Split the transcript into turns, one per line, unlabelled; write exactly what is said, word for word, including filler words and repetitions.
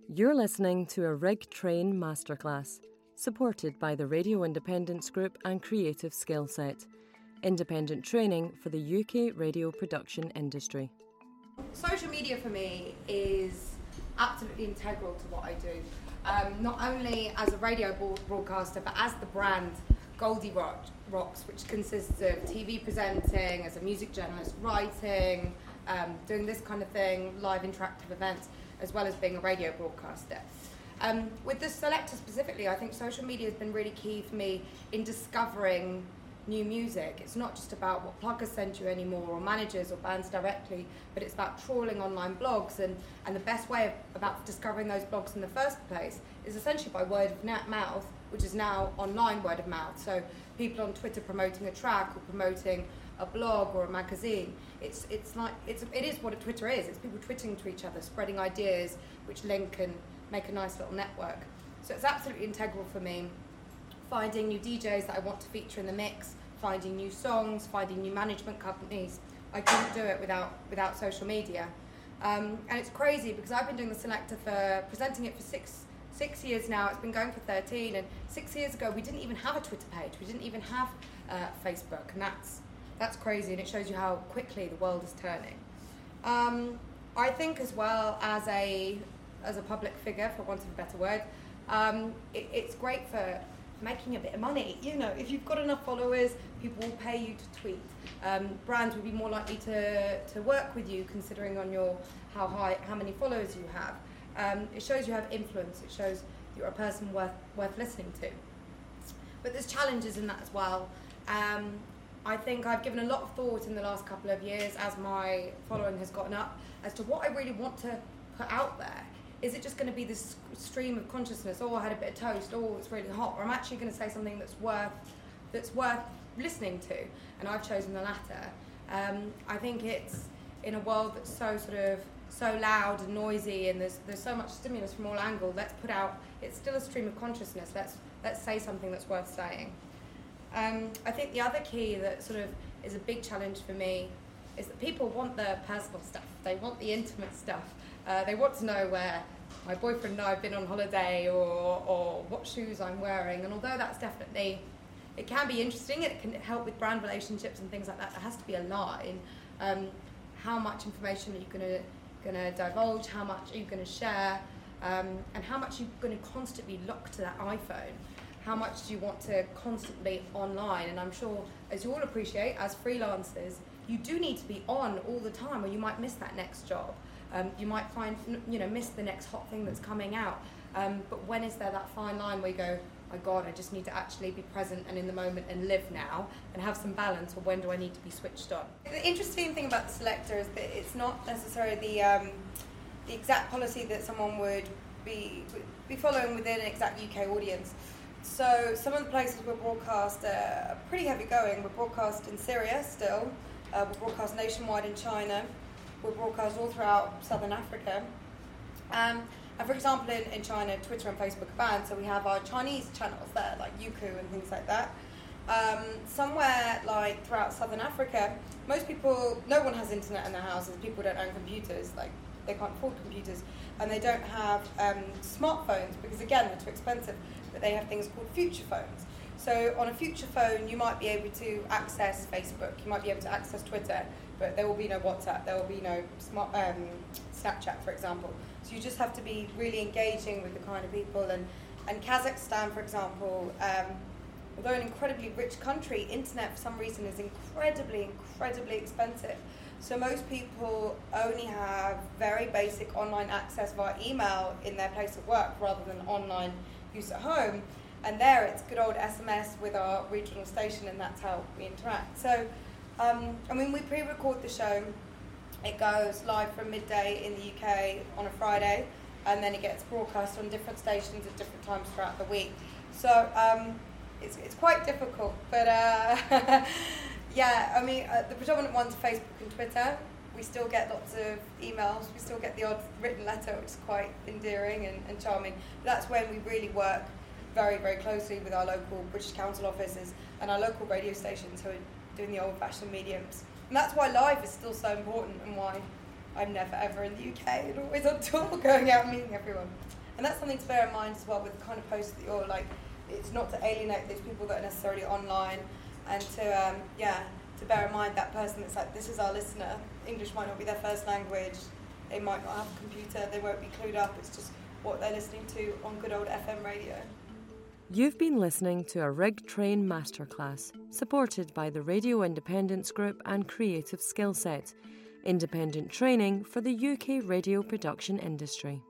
You're listening to a Rig Train Masterclass, supported by the Radio Independence Group and Creative Skillset, independent training for the U K radio production industry.
Social media for me is absolutely integral to what I do, um, not only as a radio broadcaster, but as the brand Goldie Rocks, which consists of T V presenting, as a music journalist, writing, um, doing this kind of thing, live interactive events, as well as being a radio broadcaster. Um, with the Selector specifically, I think social media has been really key for me in discovering new music. It's not just about what pluggers send you anymore, or managers or bands directly, but it's about trawling online blogs, and, and the best way of, about discovering those blogs in the first place is essentially by word of mouth, which is now online word of mouth. So people on Twitter promoting a track or promoting a blog or a magazine. It's it's like it's it is what a Twitter is. It's people twitting to each other, spreading ideas which link and make a nice little network. So it's absolutely integral for me. Finding new D Js that I want to feature in the mix, finding new songs, finding new management companies. I couldn't do it without without social media. Um, and it's crazy because I've been doing the Selector for presenting it for six six years now. It's been going for thirteen, and six years ago we didn't even have a Twitter page. We didn't even have uh, Facebook, and that's that's crazy, and it shows you how quickly the world is turning. Um, I think as well as a as a public figure, for want of a better word, um, it, it's great for making a bit of money. You know, if you've got enough followers, people will pay you to tweet. Um, brands will be more likely to, to work with you, considering on your how high how many followers you have. Um, it shows you have influence. It shows you're a person worth worth listening to. But there's challenges in that as well. Um, I think I've given a lot of thought in the last couple of years as my following has gotten up as to what I really want to put out there. Is it just going to be this stream of consciousness? Oh, I had a bit of toast. Oh, it's really hot. Or I'm actually going to say something that's worth that's worth listening to. And I've chosen the latter. Um, I think it's in a world that's so sort of so loud and noisy, and there's there's so much stimulus from all angles. Let's put out. It's still a stream of consciousness. Let's let's say something that's worth saying. Um, I think the other key that sort of is a big challenge for me is that people want the personal stuff. They want the intimate stuff. Uh, they want to know where my boyfriend and I have been on holiday, or, or what shoes I'm wearing. And although that's definitely, it can be interesting, and it can help with brand relationships and things like that, there has to be a line. Um, how much information are you going to going to divulge? How much are you going to share? Um, and how much are you going to constantly look to that iPhone? How much do you want to constantly online? And I'm sure, as you all appreciate, as freelancers, you do need to be on all the time, or you might miss that next job. Um, you might find, you know, miss the next hot thing that's coming out. Um, but when is there that fine line where you go, my God, I just need to actually be present and in the moment and live now and have some balance, or when do I need to be switched on? The interesting thing about the Selector is that it's not necessarily the um, the exact policy that someone would be be following within an exact U K audience. So some of the places we broadcast uh, are pretty heavy going. We're broadcast in Syria still. Uh, we're broadcast nationwide in China. We're broadcast all throughout Southern Africa. Um, and for example, in, in China, Twitter and Facebook are banned, so we have our Chinese channels there, like Youku and things like that. Um, somewhere like throughout Southern Africa, most people, no one has internet in their houses. People don't own computers, like they can't afford computers, and they don't have um, smartphones because again, they're too expensive. But they have things called future phones. So on a future phone, you might be able to access Facebook, you might be able to access Twitter, but there will be no WhatsApp, there will be no smart, um, Snapchat, for example. So you just have to be really engaging with the kind of people. And, and Kazakhstan, for example, um, although an incredibly rich country, internet for some reason is incredibly, incredibly expensive. So most people only have very basic online access via email in their place of work rather than online use at home, and there it's good old S M S with our regional station, and that's how we interact. So, um, I mean, we pre-record the show. It goes live from midday in the U K on a Friday, and then it gets broadcast on different stations at different times throughout the week. So um, it's it's quite difficult, but uh, yeah, I mean, uh, the predominant ones are Facebook and Twitter. We still get lots of emails, we still get the odd written letter, which is quite endearing and, and charming. But that's when we really work very, very closely with our local British Council offices and our local radio stations who are doing the old-fashioned mediums. And that's why live is still so important, and why I'm never ever in the U K and always on tour going out and meeting everyone. And that's something to bear in mind as well with the kind of posts that you're like, it's not to alienate those people that are necessarily online, and to, um, yeah, to bear in mind that person that's like, this is our listener, English might not be their first language, they might not have a computer, they won't be clued up, it's just what they're listening to on good old F M radio.
You've been listening to a Rig Train Masterclass, supported by the Radio Independence Group and Creative Skillset, independent training for the U K radio production industry.